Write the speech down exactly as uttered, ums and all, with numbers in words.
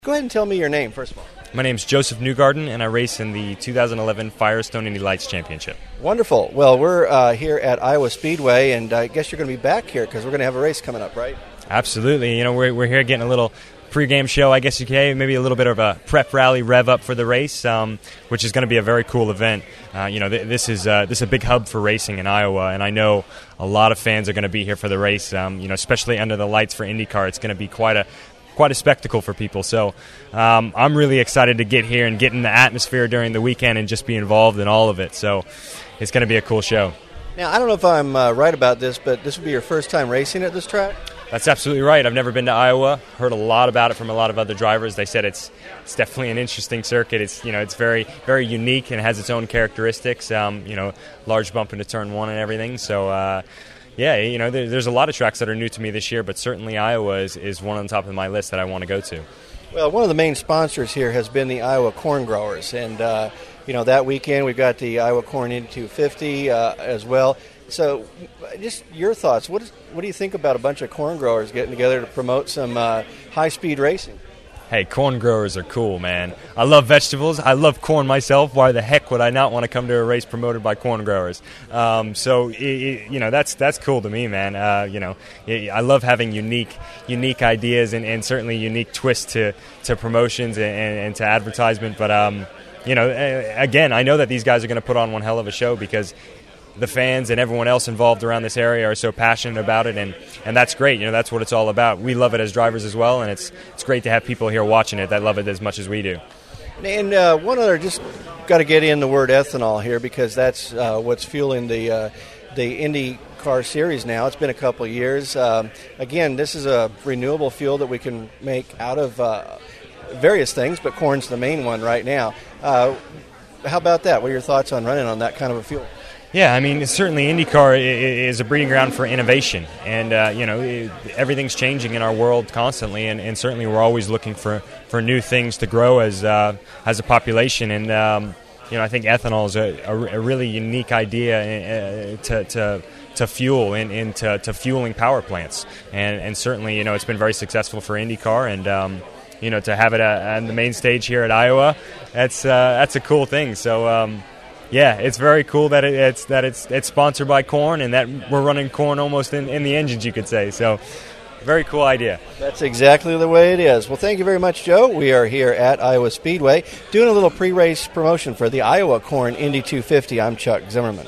Go ahead and tell me your name, first of all. My name's Joseph Newgarden, and I race in the two thousand eleven Firestone Indy Lights Championship. Wonderful. Well, we're uh, here at Iowa Speedway, and I guess you're going to be back here because we're going to have a race coming up, right? Absolutely. You know, we're, we're here getting a little pregame show, I guess you could say, maybe a little bit of a prep rally rev up for the race, um, which is going to be a very cool event. Uh, you know, th- this is uh, this is a big hub for racing in Iowa, and I know a lot of fans are going to be here for the race. Um, you know, especially under the lights for IndyCar, it's going to be quite a quite a spectacle for people. So um, I'm really excited to get here and get in the atmosphere during the weekend and just be involved in all of it. So it's going to be a cool show. Now, I don't know if I'm uh, right about this, but this will be your first time racing at this track? That's absolutely right. I've never been to Iowa. Heard a lot about it from a lot of other drivers. They said it's it's definitely an interesting circuit. It's you know it's very very unique and has its own characteristics. Um, you know, large bump into turn one and everything. So. Uh, Yeah, you know, there, there's a lot of tracks that are new to me this year, but certainly Iowa is, is one on top of my list that I want to go to. Well, one of the main sponsors here has been the Iowa Corn Growers, and, uh, you know, that weekend we've got the Iowa Corn Indy two fifty uh, as well. So just your thoughts. What, is, what do you think about a bunch of corn growers getting together to promote some uh, high-speed racing? Hey, corn growers are cool, man. I love vegetables. I love corn myself. Why the heck would I not want to come to a race promoted by corn growers? Um, so, it, it, you know, that's that's cool to me, man. Uh, you know, it, I love having unique unique ideas and, and certainly unique twists to, to promotions and, and, and to advertisement. But, um, you know, again, I know that these guys are going to put on one hell of a show because the fans and everyone else involved around this area are so passionate about it, and, and that's great. You know, that's what it's all about. We love it as drivers as well, and it's it's great to have people here watching it that love it as much as we do. And uh, one other, just got to get in the word ethanol here because that's uh, what's fueling the uh, the IndyCar series now. It's been a couple of years. Um, again, this is a renewable fuel that we can make out of uh, various things, but corn's the main one right now. Uh, how about that? What are your thoughts on running on that kind of a fuel? Yeah, I mean, certainly IndyCar is a breeding ground for innovation, and uh, you know everything's changing in our world constantly, and, and certainly we're always looking for, for new things to grow as uh, as a population. And um, you know, I think ethanol is a, a, a really unique idea uh, to, to to fuel in into to fueling power plants, and and certainly you know it's been very successful for IndyCar, and um, you know to have it uh, on the main stage here at Iowa, that's uh, that's a cool thing. So. Um, Yeah, it's very cool that it, it's that it's it's sponsored by corn and that we're running corn almost in, in the engines, you could say. So, very cool idea. That's exactly the way it is. Well, thank you very much, Joe. We are here at Iowa Speedway doing a little pre-race promotion for the Iowa Corn Indy two fifty. I'm Chuck Zimmerman.